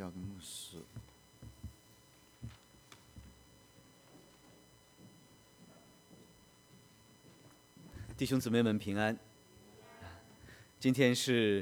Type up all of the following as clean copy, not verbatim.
交给牧师。 弟兄姊妹们平安。今天是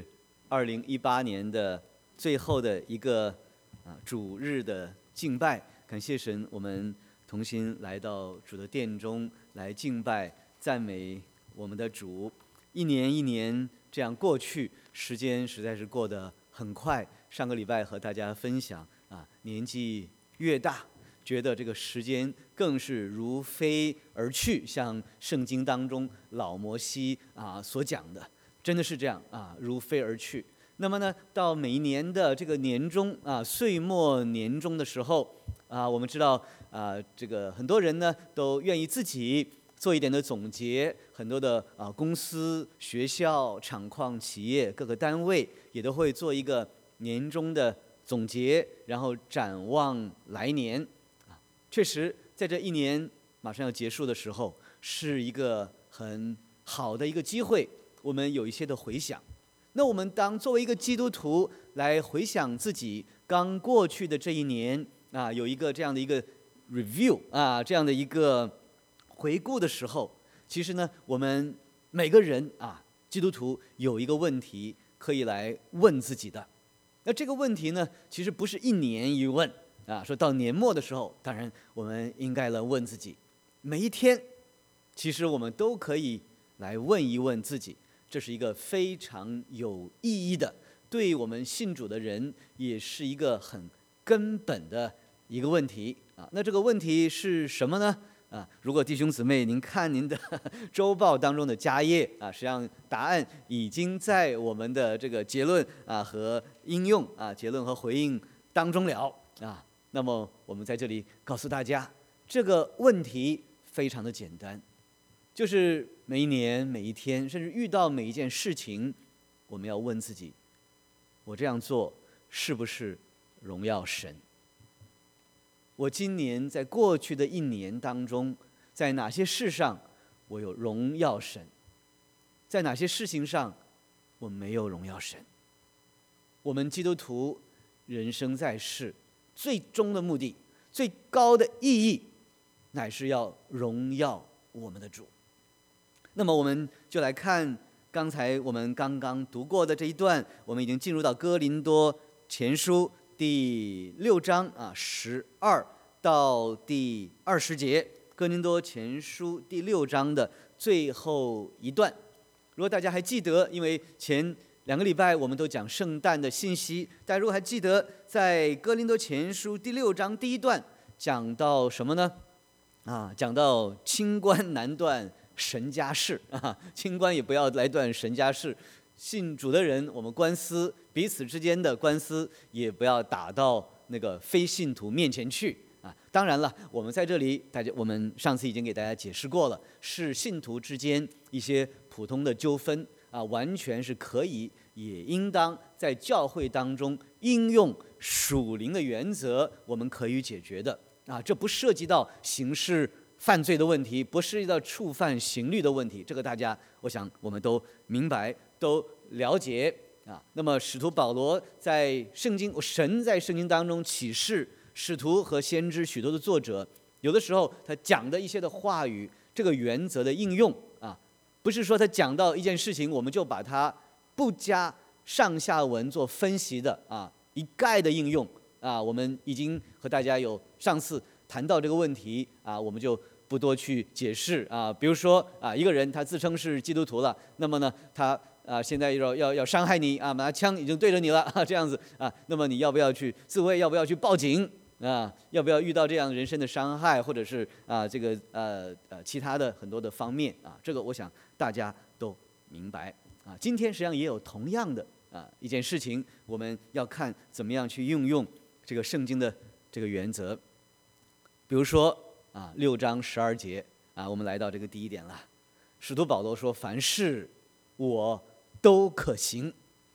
2018年的最后的一个主日的敬拜，感谢神，我们同心来到主的殿中来敬拜赞美我们的主。一年一年这样过去，时间实在是过得很快。上个礼拜和大家分享年纪越大，觉得这个时间更是如飞而去，像圣经当中老摩西所讲的，真的是这样如飞而去。那么呢，到每一年的这个年终岁末年终的时候我们知道这个很多人呢都愿意自己做一点的总结，很多的公司、学校、厂矿、企业各个单位也都会做一个年终的总结，然后展望来年。确实，在这一年马上要结束的时候，是一个很好的一个机会，我们有一些的回想。那我们当作为一个基督徒来回想自己刚过去的这一年有一个这样的一个 review 这样的一个回顾的时候，其实呢，我们每个人基督徒有一个问题可以来问自己的。那这个问题呢，其实不是一年一问说到年末的时候，当然我们应该来问自己，每一天其实我们都可以来问一问自己，这是一个非常有意义的，对我们信主的人也是一个很根本的一个问题那这个问题是什么呢？如果弟兄姊妹您看您的周报当中的家页实际上答案已经在我们的这个结论和应用结论和回应当中了那么我们在这里告诉大家，这个问题非常的简单，就是每一年每一天，甚至遇到每一件事情，我们要问自己，我这样做是不是荣耀神？我今年在过去的一年当中，在哪些事上我有荣耀神，在哪些事情上我没有荣耀神？我们基督徒人生在世，最终的目的、最高的意义，乃是要荣耀我们的主。那么我们就来看刚才我们刚刚读过的这一段，我们已经进入到哥林多前书第6章12到第20节，哥林多前书第6章的最后一段。如果大家还记得，因为前2个礼拜我们都讲圣诞的信息，大家如果还记得，在哥林多前书第6章第1段讲到什么呢？讲到清官难断神家事清官也不要来断神家事。信主的人，我们官司彼此之间的官司也不要打到那个非信徒面前去当然了，我们在这里我们上次已经给大家解释过了，是信徒之间一些普通的纠纷完全是可以也应当在教会当中应用属灵的原则，我们可以解决的这不涉及到刑事犯罪的问题，不涉及到触犯刑律的问题，这个大家我想我们都明白都了解那么使徒保罗在神在圣经当中启示使徒和先知许多的作者，有的时候他讲的一些的话语，这个原则的应用不是说他讲到一件事情我们就把它不加上下文做分析的一概的应用我们已经和大家有上次谈到这个问题我们就不多去解释比如说一个人他自称是基督徒了，那么呢他现在要伤害你拿枪已经对着你了这样子那么你要不要去自卫，要不要去报警要不要遇到这样人身的伤害，或者是这个其他的很多的方面这个我想大家都明白今天实际上也有同样的一件事情，我们要看怎么样去运用这个圣经的这个原则。比如说6章12节我们来到这个第一点了。使徒保罗说：“凡事我都可行。”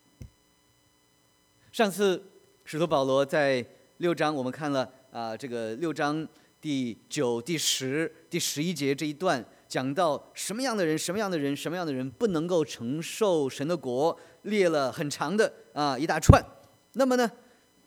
上次使徒保罗在6章我们看了这个6章第9、第10、第11节这一段，讲到什么样的人不能够承受神的国，列了很长的一大串。那么呢，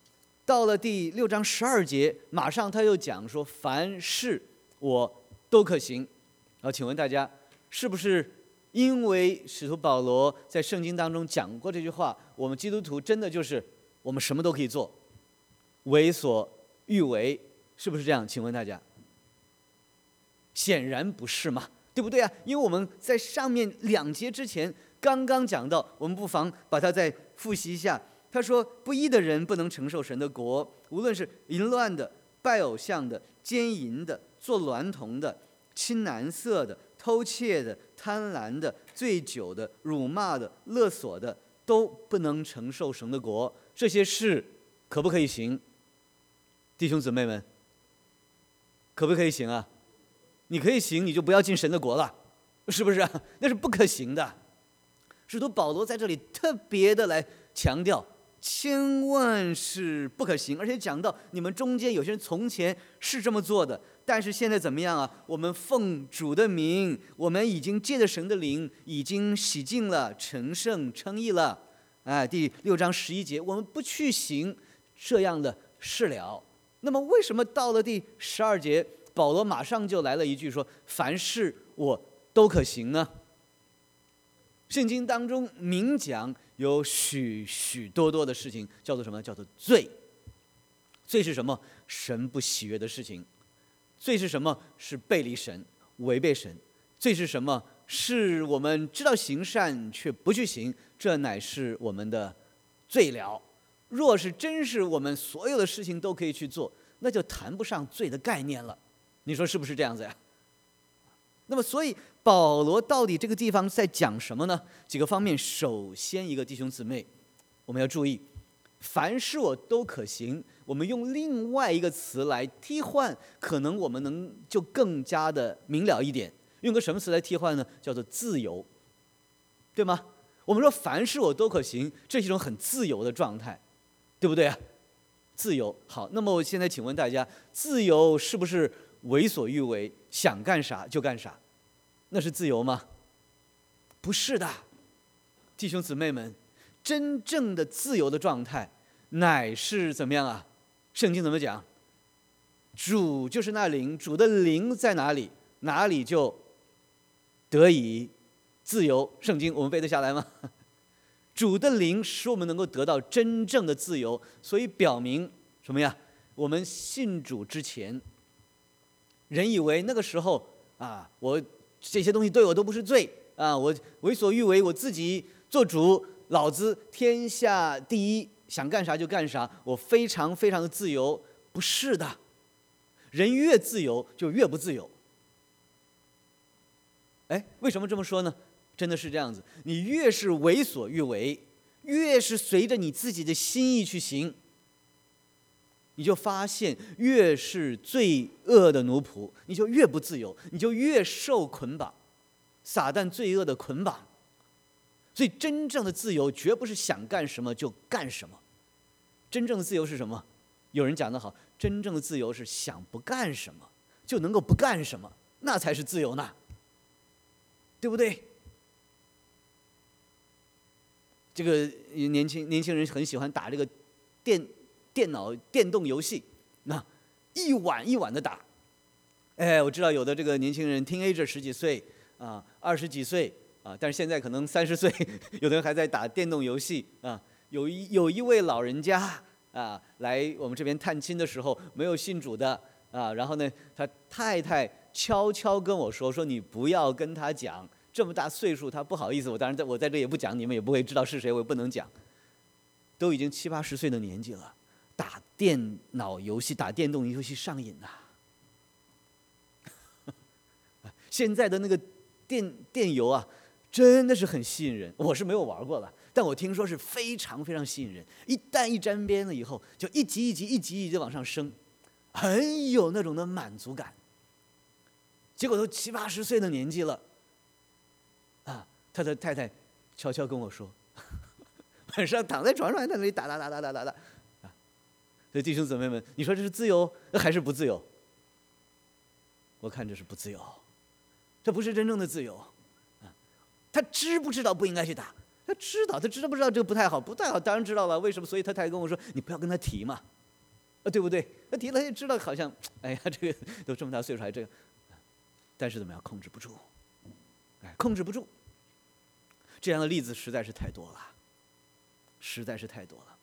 到了第6章12节，马上他又讲说，凡事我都可行。请问大家，是不是因为使徒保罗在圣经当中讲过这句话，我们基督徒真的就是我们什么都可以做，为所欲为，是不是这样？请问大家，显然不是嘛，对不对啊？因为我们在上面2节之前刚刚讲到，我们不妨把它再复习一下。他说，不义的人不能承受神的国，无论是淫乱的、拜偶像的、奸淫的、做娈童的、亲男色的、偷窃的、贪婪的、醉酒的、辱骂的、勒索的，都不能承受神的国。这些事可不可以行？弟兄姊妹们，可不可以行啊？你可以行，你就不要进神的国了，是不是啊？那是不可行的。使徒保罗在这里特别的来强调，千万是不可行，而且讲到你们中间有些人从前是这么做的，但是现在怎么样啊？我们奉主的名，我们已经借着神的灵，已经洗净了、成圣、称义了。第6章11节，我们不去行这样的事了。那么为什么到了第12节，保罗马上就来了一句说，凡事我都可行呢？圣经当中明讲有许许多多的事情叫做什么？叫做罪。罪是什么？神不喜悦的事情。罪是什么？是背离神，违背神。罪是什么？是我们知道行善却不去行，这乃是我们的罪了。若是真是我们所有的事情都可以去做，那就谈不上罪的概念了。你说是不是这样子呀？那么所以保罗到底这个地方在讲什么呢？几个方面。首先一个，弟兄姊妹，我们要注意，凡事我都可行，我们用另外一个词来替换，可能我们能就更加的明了一点。用个什么词来替换呢？叫做自由，对吗？我们说凡事我都可行，这是一种很自由的状态，对不对啊？自由。好，那么我现在请问大家，自由是不是为所欲为，想干啥就干啥？那是自由吗？不是的，弟兄姊妹们，真正的自由的状态乃是怎么样啊？圣经怎么讲？主就是那灵，主的灵在哪里，哪里就得以自由。圣经我们背得下来吗？主的灵使我们能够得到真正的自由，所以表明什么呀？我们信主之前，人以为那个时候我这些东西对我都不是罪我为所欲为，我自己做主，老子天下第一，想干啥就干啥，我非常非常的自由。不是的，人越自由就越不自由。为什么这么说呢？真的是这样子，你越是为所欲为，越是随着你自己的心意去行，你就发现越是罪恶的奴仆，你就越不自由，你就越受捆绑，撒旦罪恶的捆绑。所以真正的自由绝不是想干什么就干什么，真正的自由是什么？有人讲得好，真正的自由是想不干什么就能够不干什么，那才是自由呢，对不对？这个年轻人很喜欢打这个电脑电动游戏，那一晚一晚的打。我知道有的这个年轻人 teenager 10几岁20几岁但是现在可能30岁，有的人还在打电动游戏有一位老人家来我们这边探亲的时候，没有信主的然后呢，他太太悄悄跟我说你不要跟他讲，这么大岁数他不好意思。当然我在这也不讲，你们也不会知道是谁，我也不能讲。都已经70、80岁的年纪了，打电脑游戏、打电动游戏上瘾现在的那个电游真的是很吸引人。我是没有玩过了，但我听说是非常非常吸引人。一旦一沾边了以后，就一级一级一级一级往上升，很有那种的满足感。结果都70、80岁的年纪了他的太太悄悄跟我说，晚上躺在床上在那里打。所以弟兄姊妹们，你说这是自由还是不自由？我看这是不自由，这不是真正的自由他知不知道不应该去打？他知道不知道这个不太好？当然知道了。为什么？所以他太太跟我说，你不要跟他提嘛。 对不对？那提了也知道，好像哎呀，这个都这么大岁数还这个，但是怎么样，控制不住，控制不住。这样的例子实在是太多了，实在是太多了。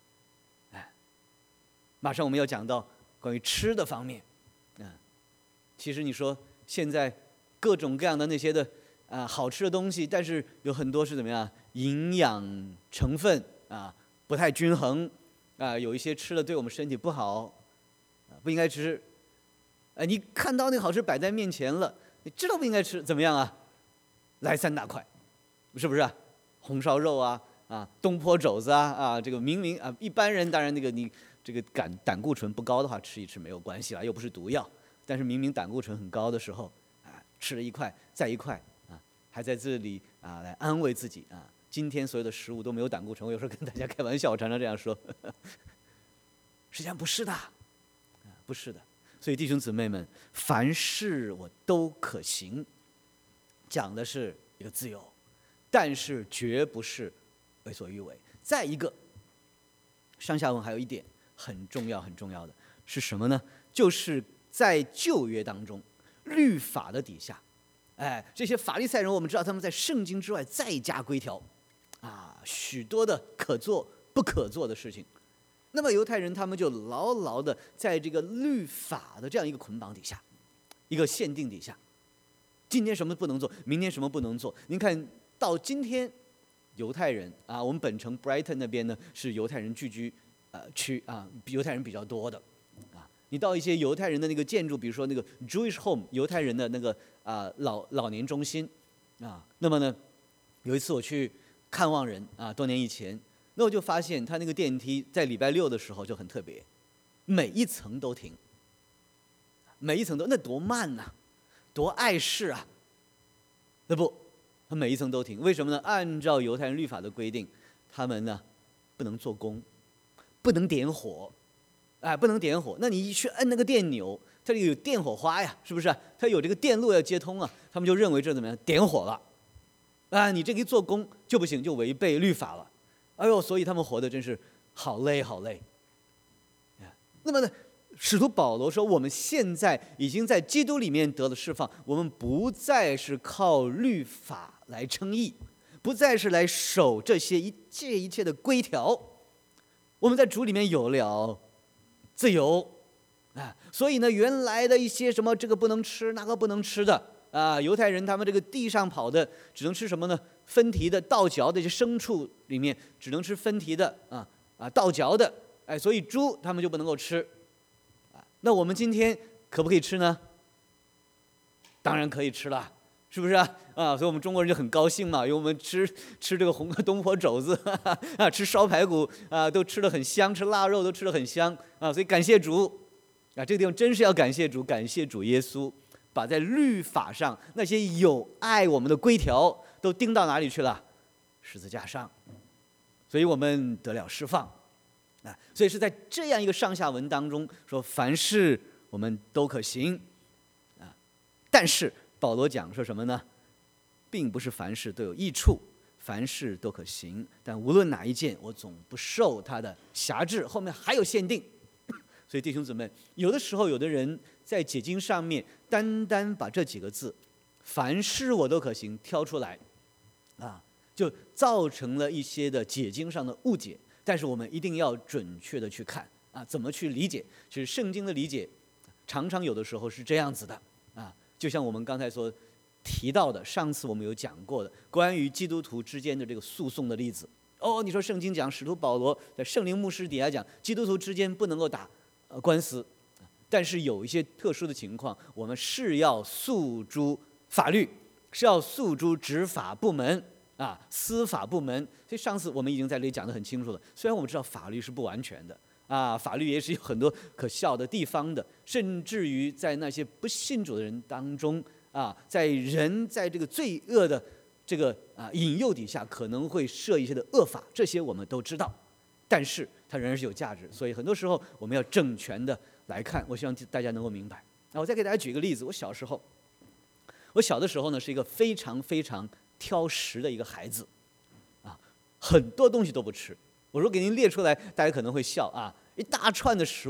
马上我们要讲到关于吃的方面，其实你说现在各种各样的那些的好吃的东西，但是有很多是怎么样，营养成分不太均衡有一些吃了对我们身体不好不应该吃。你看到那个好吃摆在面前了，你知道不应该吃，怎么样啊？来3大块，是不是红烧肉东坡肘子这个明明一般人当然那个你这个胆固醇不高的话吃一吃没有关系啦，又不是毒药。但是明明胆固醇很高的时候吃了一块再一块还在这里来安慰自己今天所有的食物都没有胆固醇。我有时候跟大家开玩笑，我常常这样说，实际上不是的，不是的。所以弟兄姊妹们，凡事我都可行，讲的是一个自由，但是绝不是为所欲为。再一个，上下文还有一点很重要很重要的是什么呢？就是在旧约当中，律法的底下，这些法利赛人，我们知道他们在圣经之外再加规条，许多的可做不可做的事情。那么犹太人他们就牢牢的在这个律法的这样一个捆绑底下，一个限定底下，今天什么不能做，明天什么不能做。您看到今天犹太人我们本城 Brighton 那边呢是犹太人聚居区犹太人比较多的你到一些犹太人的那个建筑，比如说那个 Jewish Home 犹太人的那个老年中心那么呢有一次我去看望人多年以前，那我就发现他那个电梯在礼拜6的时候就很特别，每一层都停，每一层都，那多慢多碍事那不，他每一层都停，为什么呢？按照犹太人律法的规定，他们呢不能做工，不能点火不能点火。那你一去摁那个电钮，它这个有电火花呀，是不是？它有这个电路要接通他们就认为这怎么样，点火了你这个一做工就不行，就违背律法了。所以他们活得真是好累好累。那么呢，使徒保罗说，我们现在已经在基督里面得了释放，我们不再是靠律法来称义，不再是来守这些一切的规条，我们在主里面有了自由所以呢，原来的一些什么这个不能吃那个不能吃的犹太人他们这个地上跑的只能吃什么呢？分蹄的倒嚼的这些牲畜里面只能吃分蹄的倒嚼的所以猪他们就不能够吃那我们今天可不可以吃呢？当然可以吃了，是不是所以我们中国人就很高兴嘛，因为我们吃这个东坡肘子吃烧排骨都吃得很香，吃腊肉都吃得很香所以感谢主这个地方真是要感谢主，感谢主耶稣把在律法上那些有爱我们的规条都钉到哪里去了？十字架上，所以我们得了释放所以是在这样一个上下文当中说，凡事我们都可行但是保罗讲说什么呢？并不是凡事都有益处，凡事都可行，但无论哪一件，我总不受它的辖制。后面还有限定。所以弟兄姊妹，有的时候有的人在解经上面单单把这几个字凡事我都可行挑出来就造成了一些的解经上的误解。但是我们一定要准确的去看怎么去理解。其实圣经的理解常常有的时候是这样子的就像我们刚才所提到的，上次我们有讲过的关于基督徒之间的这个诉讼的例子你说圣经讲使徒保罗在圣灵牧师底下讲基督徒之间不能够打官司，但是有一些特殊的情况，我们是要诉诸法律，是要诉诸执法部门司法部门。所以上次我们已经在这里讲得很清楚了。虽然我们知道法律是不完全的法律也是有很多可笑的地方的，甚至于在那些不信主的人当中在人在这个罪恶的这个引诱底下，可能会设一些的恶法，这些我们都知道。但是它仍然是有价值，所以很多时候我们要正全的来看。我希望大家能够明白。我再给大家举一个例子。我小的时候呢，是一个非常非常挑食的一个孩子很多东西都不吃。我说给您列出来，大家可能会笑一大串的食物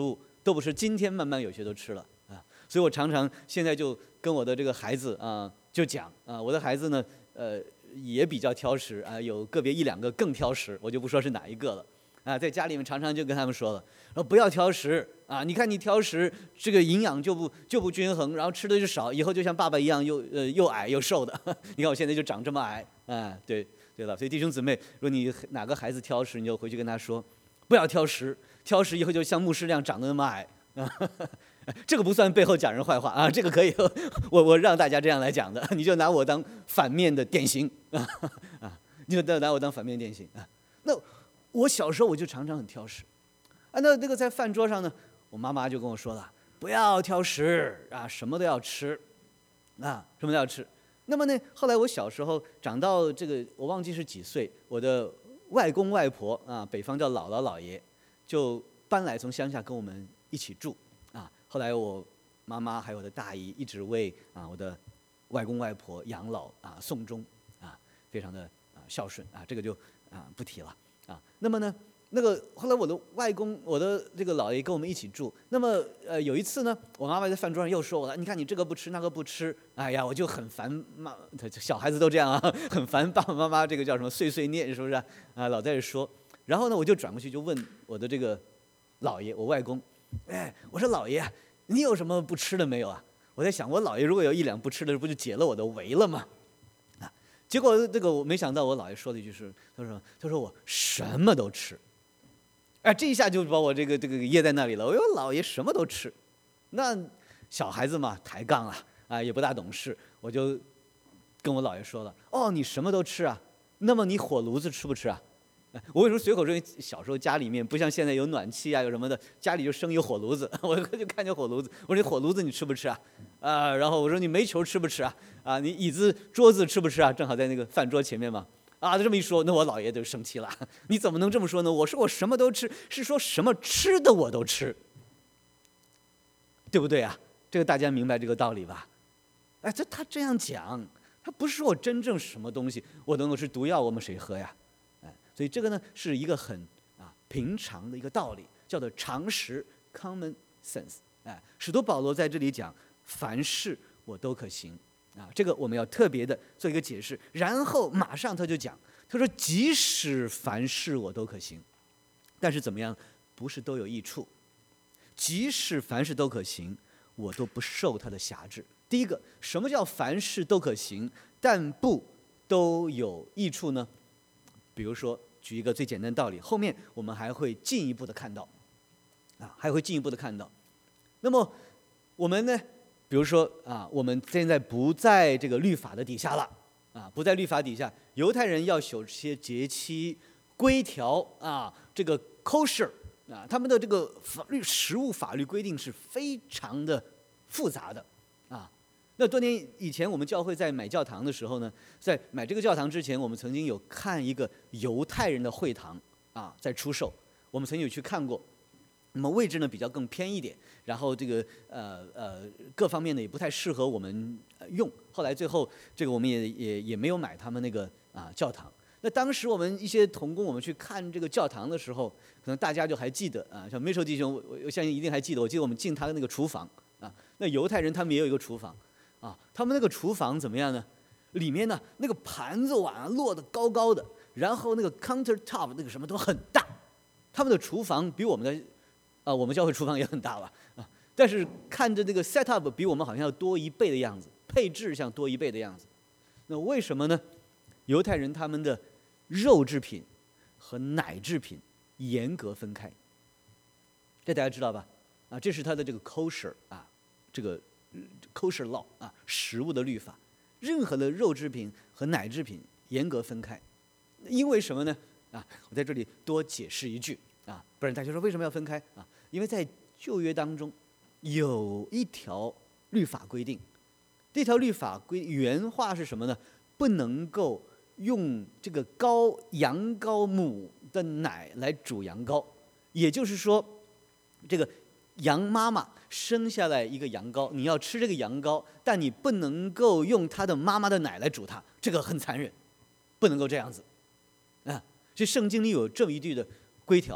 都不吃，今天慢慢有些都吃了啊。所以我常常现在就跟我的这个孩子就讲我的孩子呢也比较挑食有个别1-2个更挑食，我就不说是哪一个了在家里面常常就跟他们说了，不要挑食你看你挑食，这个营养就不均衡，然后吃的就少，以后就像爸爸一样又矮又瘦的。你看我现在就长这么矮对了，所以弟兄姊妹，如果你哪个孩子挑食，你就回去跟他说，不要挑食，挑食以后就像牧师那样长得那么矮这个不算背后讲人坏话这个可以我让大家这样来讲的，你就拿我当反面的典型你就拿我当反面典型那我小时候我就常常很挑食那个在饭桌上呢，我妈妈就跟我说了，不要挑食什么都要吃什么都要吃。那么呢，后来我小时候长到这个我忘记是几岁，我的外公外婆北方叫姥姥姥爷，就搬来从乡下跟我们一起住后来我妈妈还有我的大姨一直为我的外公外婆养老送终非常的孝顺这个就不提了那么呢，那个后来我的外公我的这个姥爷跟我们一起住，那么有一次呢，我妈妈在饭桌上又说我了，你看你这个不吃那个不吃，哎呀我就很烦小孩子都这样很烦爸爸妈妈这个叫什么碎碎念，是不是老在这说。然后呢我就转过去就问我的这个姥爷我外公，我说姥爷你有什么不吃的没有我在想我姥爷如果有1-2不吃的，不就解了我的围了吗结果这个我没想到我姥爷说的一句是，他说我什么都吃这一下就把我这个噎在那里了。我姥爷什么都吃，那小孩子嘛抬杠也不大懂事，我就跟我姥爷说了，你什么都吃那么你火炉子吃不吃我为什么随口说？小时候家里面不像现在有暖气有什么的，家里就生一火炉子，我就看见火炉子，我说你火炉子你吃不吃然后我说你煤球吃不吃你椅子桌子吃不吃正好在那个饭桌前面嘛这么一说，那我姥爷就生气了，你怎么能这么说呢？我说我什么都吃，是说什么吃的我都吃，对不对这个大家明白这个道理吧？他这样讲，他不是说我真正什么东西我都能吃，毒药我们谁喝呀？所以这个呢是一个很平常的一个道理，叫做常识 （common sense）。使徒保罗在这里讲，凡事我都可行这个我们要特别的做一个解释。然后马上他就讲，他说即使凡事我都可行，但是怎么样？不是都有益处。即使凡事都可行，我都不受他的辖制。第一个，什么叫凡事都可行，但不都有益处呢？比如说举一个最简单的道理，后面我们还会进一步的看到还会进一步的看到。那么我们呢，比如说我们现在不在这个律法的底下了不在律法底下，犹太人要守些节期规条这个 kosher他们的这个食物法律规定是非常的复杂的那多年以前我们教会在买教堂的时候呢，在买这个教堂之前，我们曾经有看一个犹太人的会堂在出售，我们曾经有去看过。那么位置呢比较更偏一点，然后这个各方面呢也不太适合我们用。后来最后这个我们也没有买他们那个教堂。那当时我们一些同工我们去看这个教堂的时候，可能大家就还记得像梅寿弟兄，我相信一定还记得。我记得我们进他的那个厨房那犹太人他们也有一个厨房他们那个厨房怎么样呢？里面呢那个盘子碗落得高高的，然后那个 counter top 那个什么都很大。他们的厨房比我们的我们教会厨房也很大吧但是看着这个 set up 比我们好像要多1倍的样子，配置像多1倍的样子。那为什么呢？犹太人他们的肉制品和奶制品严格分开，这大家知道吧？这是他的这个 kosher 这个 kosher law 食物的律法，任何的肉制品和奶制品严格分开。因为什么呢？我在这里多解释一句不然大家说为什么要分开因为在旧约当中有一条律法规定，这条律法原话是什么呢？不能够用这个羊羔母的奶来煮羊羔，也就是说，这个羊妈妈生下来一个羊羔，你要吃这个羊羔，但你不能够用它的妈妈的奶来煮它，这个很残忍，不能够这样子所以圣经里有这么一句的规条。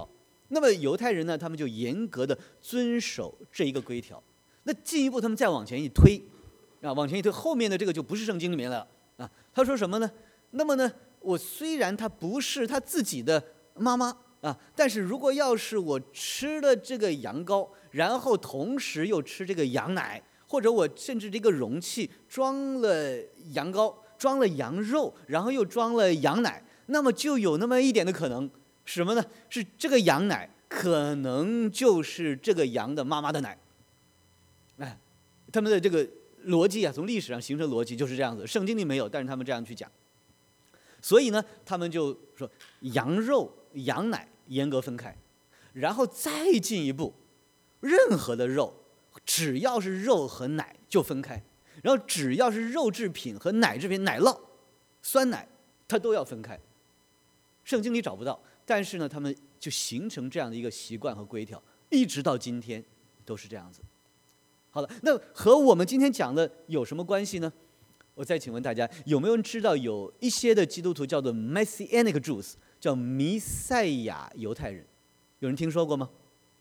那么犹太人呢，他们就严格的遵守这一个规条。那进一步，他们再往前一推，往前一推，后面的这个就不是圣经里面了啊。他说什么呢？那么呢，我虽然他不是他自己的妈妈啊，但是如果要是我吃了这个羊羔，然后同时又吃这个羊奶，或者我甚至这个容器装了羊羔，装了羊肉，然后又装了羊奶，那么就有那么一点的可能，什么呢？是这个羊奶可能就是这个羊的妈妈的奶。哎，他们的这个逻辑啊，从历史上形成逻辑就是这样子，圣经里没有，但是他们这样去讲。所以呢，他们就说羊肉、羊奶严格分开，然后再进一步，任何的肉，只要是肉和奶就分开，然后只要是肉制品和奶制品、奶酪、酸奶，它都要分开。圣经里找不到，但是呢，他们就形成这样的一个习惯和规条，一直到今天都是这样子。好了，那和我们今天讲的有什么关系呢？我再请问大家，有没有人知道有一些的基督徒叫做 Messianic Jews， 叫弥赛亚犹太人？有人听说过吗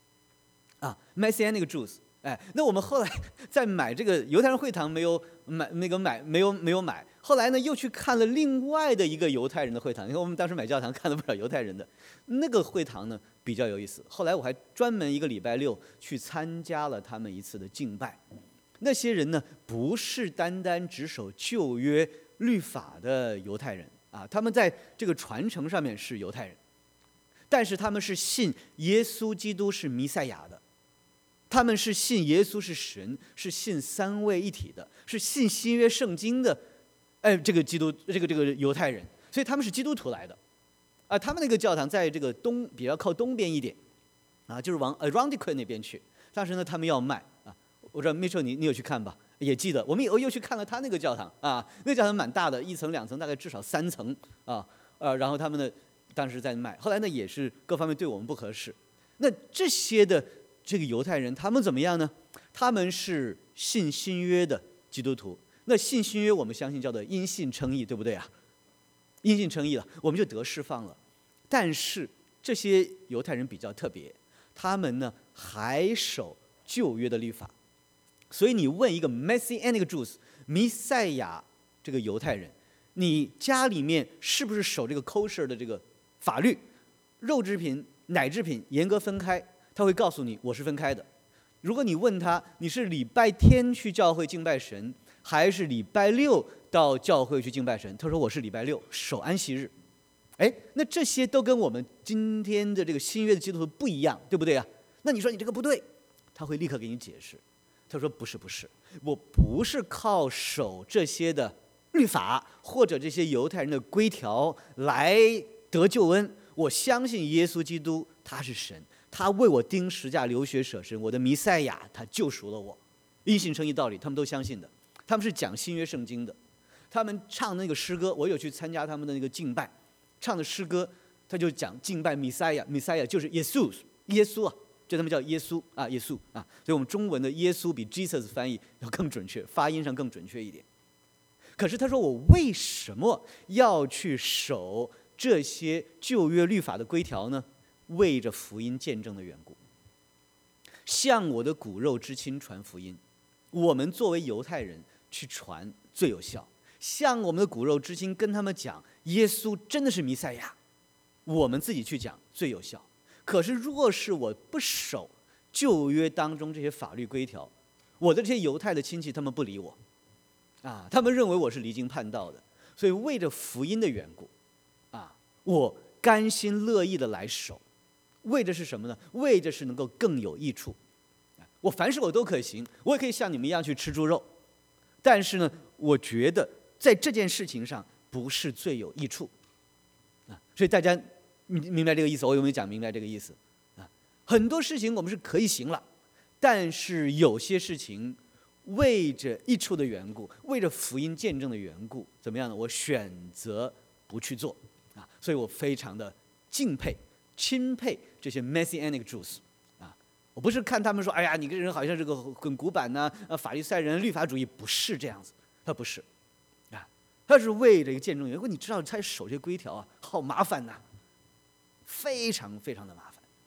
？Messianic Jews， 那我们后来在买这个犹太人会堂没有买，后来呢又去看了另外的一个犹太人的会堂。你看我们当时买教堂看了不少犹太人的，那个会堂呢比较有意思。后来我还专门一个礼拜六去参加了他们一次的敬拜。那些人呢不是单单只守旧约律法的犹太人啊，他们在这个传承上面是犹太人，但是他们是信耶稣基督是弥赛亚的。他们是信耶稣是神，是信三位一体的，是信新约圣经的，这个基督这个犹太人，所以他们是基督徒来的，他们那个教堂在这个比较靠东边一点，就是往 Aroundicus 那边去。当时呢，他们要卖我知道 Mitchell 你有去看吧？也记得我们又去看了他那个教堂那个教堂蛮大的，1层2层，大概至少3层然后他们呢当时在卖，后来呢也是各方面对我们不合适。那这些的这个犹太人他们怎么样呢？他们是信新约的基督徒。那信新约我们相信叫做因信称义，对不对啊？因信称义了，我们就得释放了。但是这些犹太人比较特别，他们呢还守旧约的律法。所以你问一个 Messianic Jews 弥赛亚这个犹太人，你家里面是不是守这个 kosher 的这个法律？肉制品、奶制品严格分开，他会告诉你我是分开的。如果你问他你是礼拜天去教会敬拜神，还是礼拜六到教会去敬拜神，他说我是礼拜六守安息日。那这些都跟我们今天的这个新约的基督徒不一样，对不对啊？那你说你这个不对，他会立刻给你解释。他说不是，我不是靠守这些的律法或者这些犹太人的规条来得救恩，我相信耶稣基督他是神，他为我钉十架流血舍身，我的弥赛亚他救赎了我，因信称义道理他们都相信的。他们是讲新约圣经的，他们唱那个诗歌，我有去参加他们的那个敬拜，唱的诗歌他就讲敬拜弥赛亚就是耶稣这他们叫耶稣所以我们中文的耶稣比 Jesus 翻译要更准确，发音上更准确一点。可是他说我为什么要去守这些旧约律法的规条呢？为着福音见证的缘故，向我的骨肉之亲传福音。我们作为犹太人去传最有效，向我们的骨肉之亲跟他们讲耶稣真的是弥赛亚，我们自己去讲最有效。可是若是我不守旧约当中这些法律规条，我的这些犹太的亲戚他们不理我他们认为我是离经叛道的。所以为着福音的缘故我甘心乐意的来守。为着是什么呢？为着是能够更有益处。我凡事我都可行，我也可以像你们一样去吃猪肉，但是呢我觉得在这件事情上不是最有益处所以大家明白这个意思？我有没有讲明白这个意思很多事情我们是可以行了，但是有些事情为着益处的缘故，为着福音见证的缘故，怎么样呢？我选择不去做所以我非常的敬佩钦佩这些 Messianic Jews我不是看他们说哎呀你这人好像是个很古板法利赛人律法主义，不是这样子，他不是他是为这个见证。你知道他守这些规条好麻烦非常非常的麻烦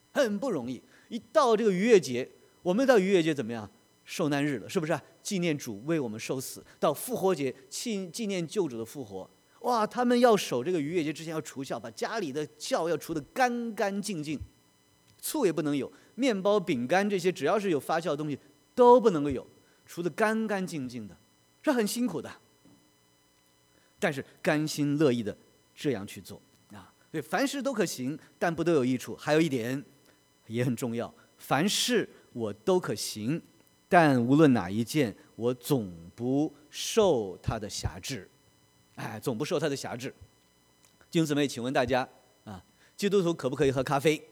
很不容易。一到这个逾越节，我们到逾越节怎么样？受难日了，是不是啊？纪念主为我们受死。到复活节，纪念救主的复活。哇，他们要守这个逾越节之前要除酵，把家里的酵要除得干干净净，醋也不能有，面包、饼干这些只要是有发酵的东西都不能够有，除得干干净净的，这很辛苦的。但是甘心乐意的这样去做啊，对，凡事都可行，但不都有益处。还有一点也很重要，凡事我都可行，但无论哪一件，我总不受他的辖制。总不受他的辖制。弟兄姊妹，请问大家啊，基督徒可不可以喝咖啡？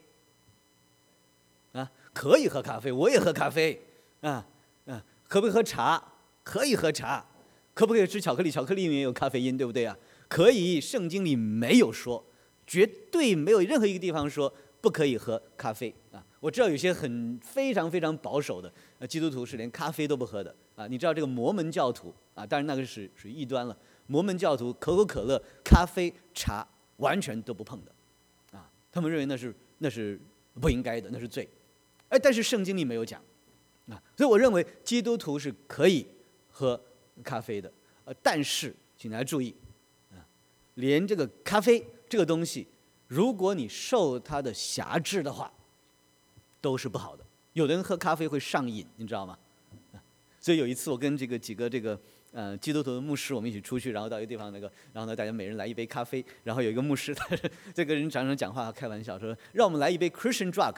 可以喝咖啡，我也喝咖啡。可不可以喝茶？可以喝茶。可不可以吃巧克力？巧克力里面有咖啡因，对不对啊？可以。圣经里没有说，绝对没有任何一个地方说不可以喝咖啡啊。我知道有些非常非常保守的基督徒是连咖啡都不喝的啊。你知道这个摩门教徒啊，当然那个是属于异端了。摩门教徒可口可乐、咖啡、茶完全都不碰的，他们认为那是不应该的，那是罪。但是圣经里没有讲，所以我认为基督徒是可以喝咖啡的，但是请大家注意，连这个咖啡这个东西，如果你受它的辖制的话，都是不好的。有的人喝咖啡会上瘾，你知道吗？所以有一次我跟几个基督徒的牧师，我们一起出去，然后到一个地方然后呢，大家每人来一杯咖啡，然后有一个牧师，这个人常常讲话开玩笑说，让我们来一杯 Christian drug，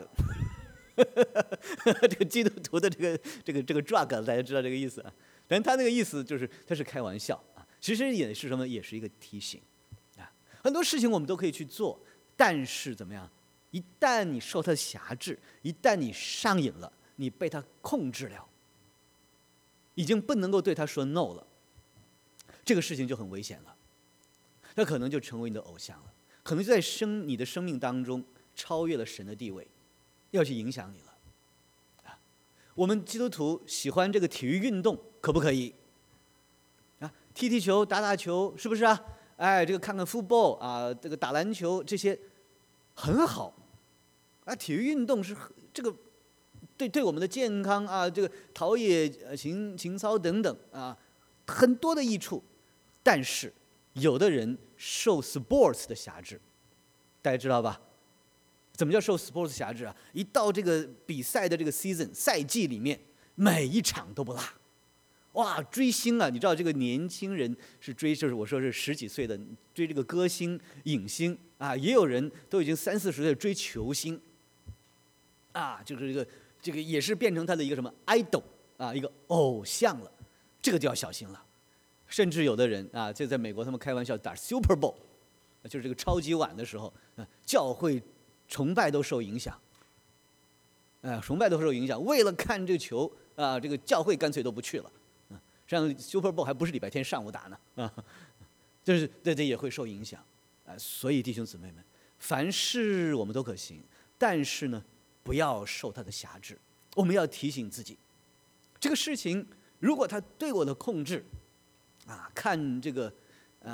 这个基督徒的这个 drug， 大家知道这个意思啊？但他那个意思就是他是开玩笑啊，其实也是什么？也是一个提醒啊。很多事情我们都可以去做，但是怎么样？一旦你受他辖制，一旦你上瘾了，你被他控制了，已经不能够对他说 no 了，这个事情就很危险了，他可能就成为你的偶像了，可能就在你的生命当中超越了神的地位，要去影响你了。我们基督徒喜欢这个体育运动，可不可以？踢球、打球，是不是啊？这个看看 football 啊，这个打篮球这些很好体育运动是这个对我们的健康这个陶冶情操等等很多的益处。但是有的人受 sports 的辖制，大家知道吧？怎么叫受 sports 辖制啊？一到这个比赛的这个 season 赛季里面，每一场都不落。哇，追星你知道这个年轻人是追，就是我说是10几岁的追这个歌星、影星也有人都已经30、40岁追球星就是这个也是变成他的一个什么 idol 一个偶像了，这个就要小心了。甚至有的人就在美国，他们开玩笑打 Super Bowl， 就是这个超级碗的时候，教会崇拜都受影响，崇拜都受影响。为了看这个球这个教会干脆都不去了。实际上 Super Bowl 还不是礼拜天上午打呢就是这也会受影响所以弟兄姊妹们，凡事我们都可行，但是呢，不要受他的辖制。我们要提醒自己，这个事情如果他对我的控制看这个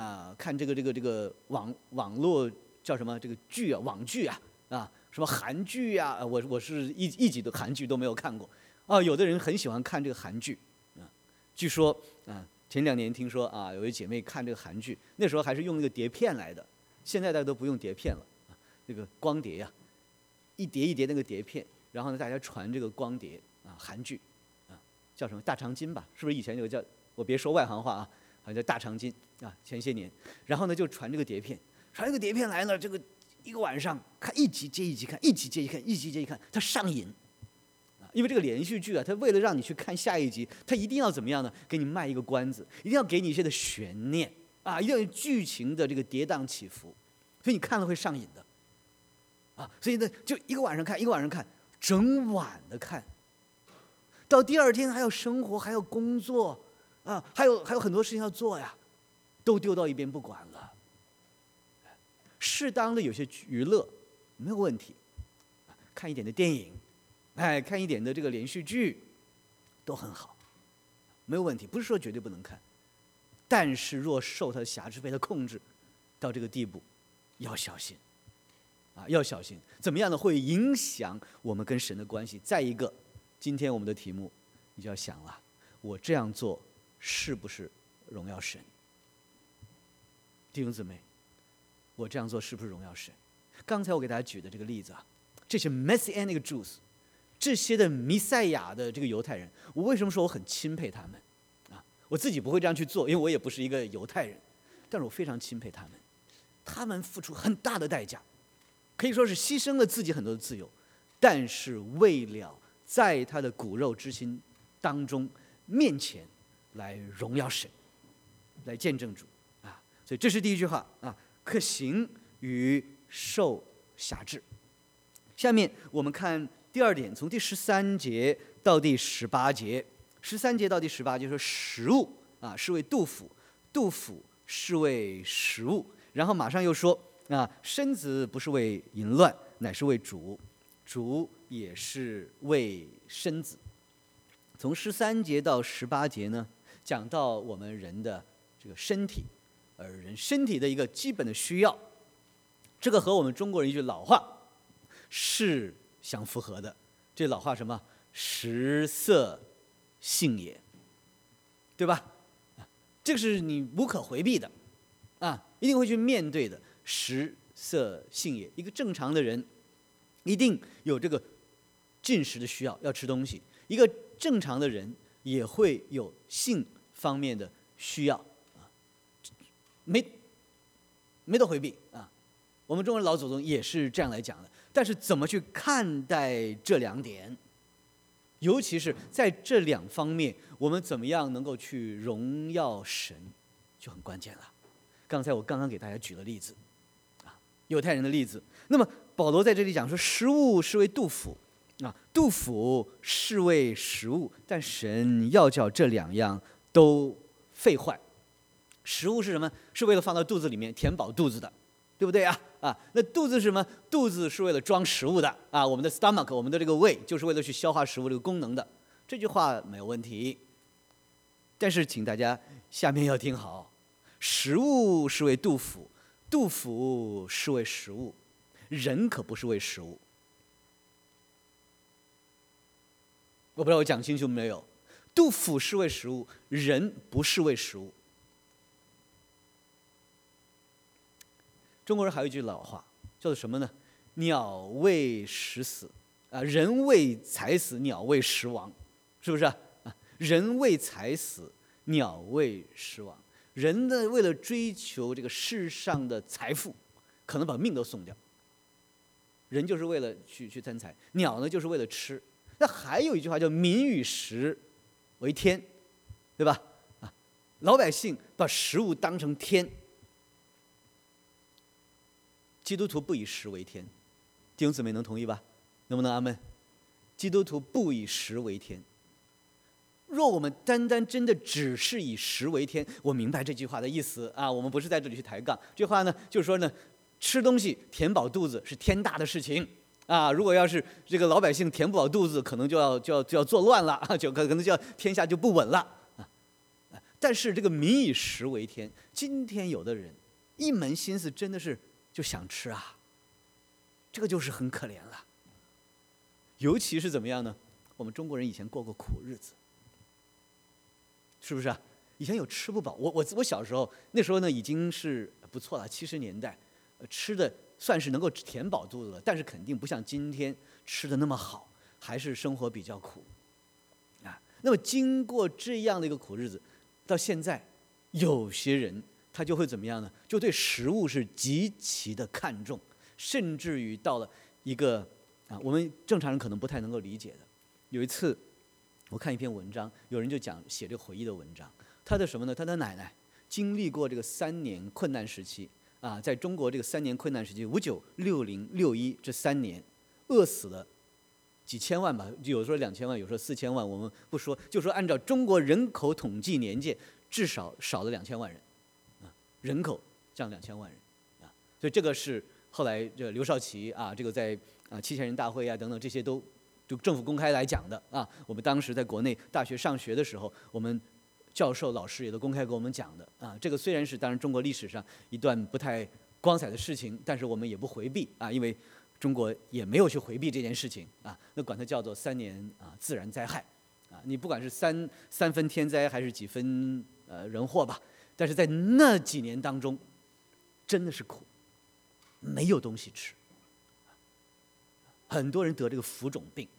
网络叫什么这个剧网剧什么韩剧我是一集的韩剧都没有看过有的人很喜欢看这个韩剧据说前2年听说有一姐妹看这个韩剧，那时候还是用那个碟片来的，现在大家都不用碟片了那个光碟一碟一碟那个碟片，然后呢大家传这个光碟韩剧叫什么大长今吧，是不是以前有个叫，我别说外行话好像叫大长今前些年，然后呢就传这个碟片，传这个碟片来了，这个一个晚上看一集接一集看，一集接一集看，一集接一集看，他上瘾因为这个连续剧他为了让你去看下一集，他一定要怎么样呢？给你卖一个关子，一定要给你一些的悬念一定要有剧情的这个跌宕起伏，所以你看了会上瘾的所以呢就一个晚上看，一个晚上看，整晚的看，到第二天还要生活，还要工作还有很多事情要做呀，都丢到一边不管了。适当的有些娱乐没有问题，看一点的电影看一点的这个连续剧都很好，没有问题，不是说绝对不能看，但是若受他的辖制，被他控制到这个地步，要小心要小心，怎么样呢？会影响我们跟神的关系。再一个，今天我们的题目，你就要想了，我这样做是不是荣耀神？弟兄姊妹，我这样做是不是荣耀神？刚才我给大家举的这个例子啊，这些 Messianic Jews， 这些的弥赛亚的这个犹太人，我为什么说我很钦佩他们啊？我自己不会这样去做，因为我也不是一个犹太人，但是我非常钦佩他们，他们付出很大的代价。可以说是牺牲了自己很多的自由，但是为了在他的骨肉之心当中面前来荣耀神，来见证主啊！所以这是第一句话啊，可行于受辖制。下面我们看第二点，从第13节到第18节，13节到第18节说食物啊是为杜甫，杜甫是为食物，然后马上又说。身子不是为淫乱，乃是为主，主也是为身子。从13节到18节呢，讲到我们人的这个身体，而人身体的一个基本的需要，这个和我们中国人一句老话是相符合的。这老话什么？食色性也，对吧？这个是你无可回避的，一定会去面对的。食色性也，一个正常的人一定有这个进食的需要，要吃东西。一个正常的人也会有性方面的需要，没得回避啊。我们中国老祖宗也是这样来讲的。但是怎么去看待这两点，尤其是在这两方面，我们怎么样能够去荣耀神，就很关键了。刚才我刚刚给大家举了例子。犹太人的例子，那么保罗在这里讲说，食物是为杜甫，杜甫是为食物，但神要叫这两样都废坏。食物是什么？是为了放到肚子里面填饱肚子的，对不对啊？那肚子是什么？肚子是为了装食物的我们的 stomach， 我们的这个胃就是为了去消化食物这个功能的。这句话没有问题，但是请大家下面要听好，食物是为杜甫。杜甫是为食物，人可不是为食物。我不知道我讲清楚没有？杜甫是为食物，人不是为食物。中国人还有一句老话，叫做什么呢？鸟为食死，人为财死，鸟为食亡，是不是？人为财死，鸟为食亡。人呢，为了追求这个世上的财富，可能把命都送掉。人就是为了去贪财，鸟呢就是为了吃。那还有一句话叫“民以食为天”，对吧？老百姓把食物当成天，基督徒不以食为天。弟兄姊妹能同意吧？能不能阿们？基督徒不以食为天。若我们单单真的只是以食为天，我明白这句话的意思我们不是在这里去抬杠。这句话呢，就是说呢，吃东西填饱肚子是天大的事情如果要是这个老百姓填不饱肚子，可能就要作乱了就可能就要天下就不稳了但是这个民以食为天，今天有的人一门心思真的是就想吃这个就是很可怜了。尤其是怎么样呢？我们中国人以前过苦日子。是不是以前有吃不饱，我小时候那时候呢已经是不错了，70年代，吃的算是能够填饱肚子了，但是肯定不像今天吃的那么好，还是生活比较苦那么经过这样的一个苦日子，到现在，有些人他就会怎么样呢？就对食物是极其的看重，甚至于到了一个我们正常人可能不太能够理解的。有一次。我看一篇文章，有人就写这个回忆的文章。他的什么呢？他的奶奶经历过这个3年困难时期在中国这个3年困难时期，59、60、61这3年，饿死了几千万吧，有说2000万，有说4000万，我们不说，就说按照中国人口统计年鉴，至少少了2000万人人口降2000万人所以这个是后来这刘少奇这个在七千人大会等等这些都。就政府公开来讲的我们当时在国内大学上学的时候，我们教授老师也都公开给我们讲的这个虽然是当然中国历史上一段不太光彩的事情，但是我们也不回避啊，因为中国也没有去回避这件事情啊，那管它叫做3年自然灾害啊，你不管是三分天灾还是几分人祸吧，但是在那几年当中，真的是苦，没有东西吃，很多人得这个浮肿病。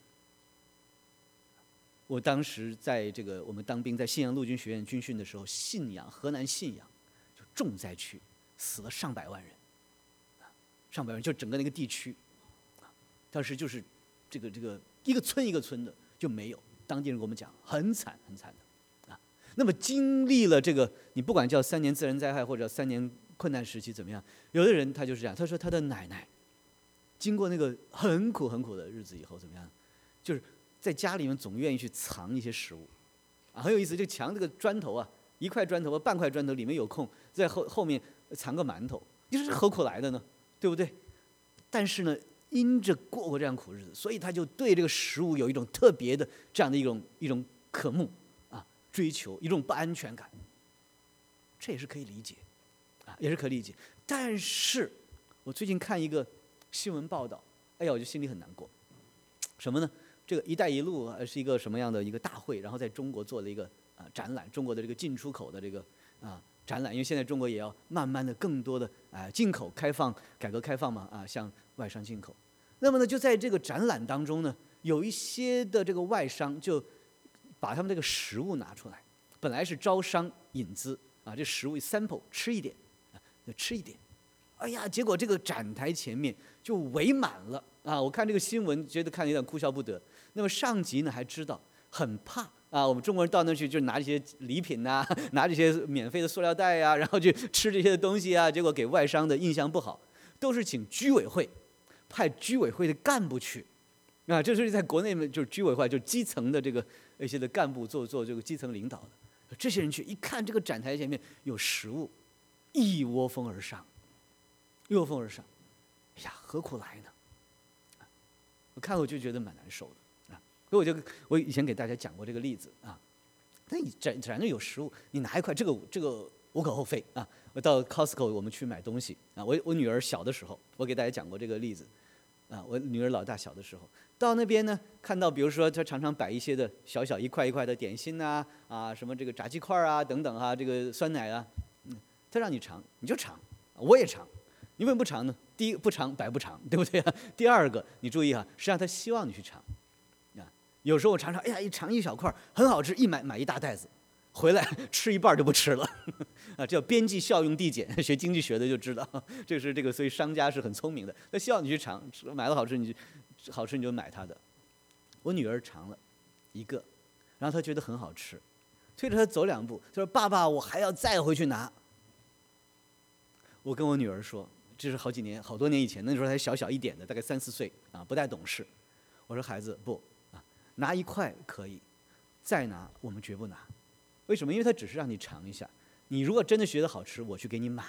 我当时在我们当兵在信阳陆军学院军训的时候，河南信阳就重灾区，死了上百万人，上百万人就整个那个地区，当时就是这个一个村一个村的就没有，当地人跟我们讲很惨很惨的啊。那么经历了你不管叫3年自然灾害或者3年困难时期怎么样，有的人他就是这样，他说他的奶奶经过那个很苦很苦的日子以后怎么样，就是在家里面总愿意去藏一些食物，啊，很有意思。这墙这个砖头啊，一块砖头、半块砖头里面有空在后面藏个馒头，你说这何苦来的呢？对不对？但是呢，因着过这样苦日子，所以他就对这个食物有一种特别的这样的一种渴慕啊，追求一种不安全感，这也是可以理解，啊，也是可以理解。但是我最近看一个新闻报道，哎呀，我就心里很难过。什么呢？这个“一带一路”是一个什么样的一个大会？然后在中国做了一个展览，中国的这个进出口的展览，因为现在中国也要慢慢的更多的进口开放，改革开放嘛向外商进口。那么呢，就在这个展览当中呢，有一些的这个外商就把他们这个食物拿出来，本来是招商引资这食物 sample 吃一点就吃一点，哎呀，结果这个展台前面就围满了我看这个新闻觉得看得有点哭笑不得。那么上级呢还知道很怕我们中国人到那去就拿这些礼品拿这些免费的塑料袋然后去吃这些东西结果给外商的印象不好，都是请居委会派居委会的干部去这是在国内就是居委会就是基层的一些的干部做这个基层领导的，这些人去一看这个展台前面有食物，一窝蜂而上，一窝蜂而上，哎呀，何苦来呢？我看我就觉得蛮难受的所以我以前给大家讲过这个例子那你展着有食物，你拿一块，这个无可厚非我到 Costco 我们去买东西我女儿小的时候，我给大家讲过这个例子我女儿老大小的时候，到那边呢，看到比如说她常常摆一些的小小一块一块的点心什么这个炸鸡块等等这个酸奶她让你尝你就尝，我也尝，你为什么不尝呢？第一不尝白不尝，对不对第二个你注意实际上她希望你去尝有时候我尝尝，哎呀，一尝一小块很好吃，一买一大袋子，回来吃一半就不吃了这叫边际效用递减，学经济学的就知道，这是所以商家是很聪明的，他希望你去尝，买了好吃你就买他的。我女儿尝了一个，然后她觉得很好吃，推着她走2步，她说：“爸爸，我还要再回去拿。”我跟我女儿说，这是好多年以前，那时候还小一点的，大概3、4岁不太懂事。我说：“孩子，不拿一块可以，再拿我们绝不拿。为什么？因为它只是让你尝一下。你如果真的觉得好吃，我去给你买，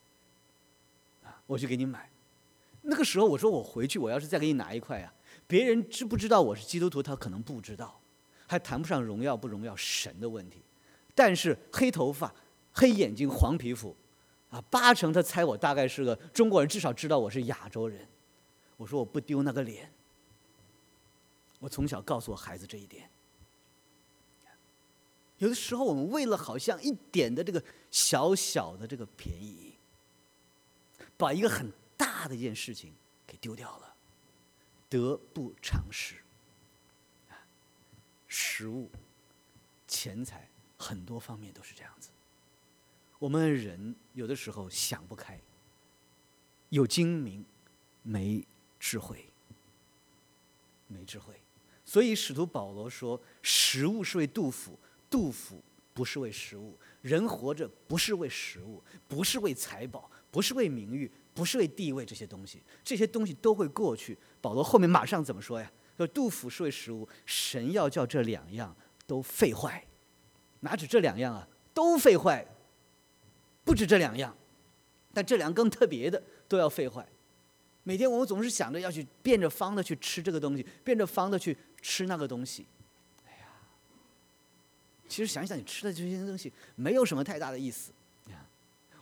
我去给你买。那个时候我说我回去，我要是再给你拿一块别人知不知道我是基督徒，他可能不知道，还谈不上荣耀不荣耀神的问题。但是黑头发、黑眼睛、黄皮肤80%他猜我大概是个中国人，至少知道我是亚洲人。我说我不丢那个脸。我从小告诉我孩子这一点。有的时候我们为了好像一点的这个小小的这个便宜，把一个很大的一件事情给丢掉了，得不偿失。食物、钱财很多方面都是这样子。我们人有的时候想不开，有精明没智慧，没智慧。所以使徒保罗说，食物是为肚腹，肚腹不是为食物。人活着不是为食物，不是为财宝，不是为名誉，不是为地位，这些东西都会过去。保罗后面马上怎么说呀？说肚腹是为食物，神要叫这2样都废坏。哪止这2样都废坏，不止这2样，但这2个更特别的都要废坏。每天我们总是想着要去变着方的去吃这个东西，变着方的去吃那个东西。哎呀，其实想一想，你吃的这些东西没有什么太大的意思